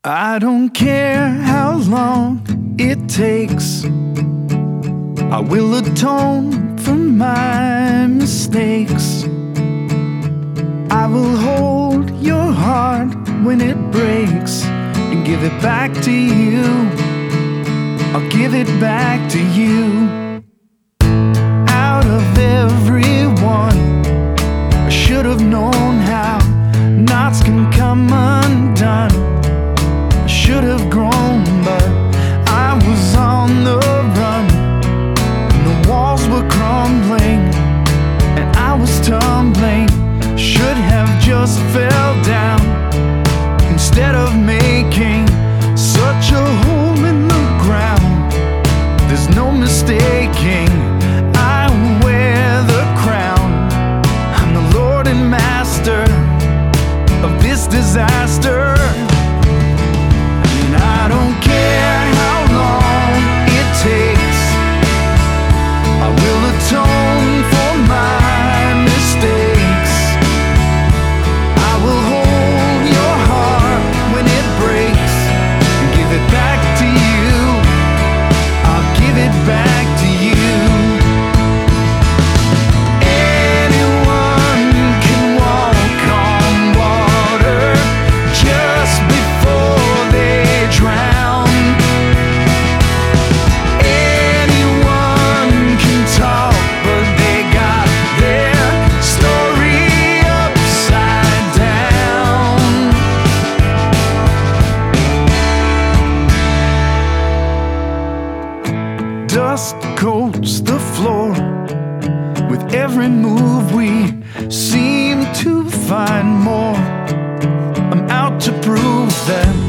I don't care how long it takes. I will atone for my mistakes. I will hold your heart when it breaks and give it back to you. I'll give it back to you. Out of everyone, I should have known how knots can come undone. I should have grown, but I was on the run, and the walls were crumbling, and I was tumbling. Should have just fell down instead of making such a hole in the ground. There's no mistaking, I wear the crown. I'm the Lord and Master of this disaster. And I don't care how long it takes. I will atone for my mistakes. I will hold your heart when it breaks and give it back to you. I'll give it back to you. Anyone can walk on water just before they drown. Anyone can talk, but they got their story upside down. Dust coats the floor. With every move we seem to find more. I'm out to prove that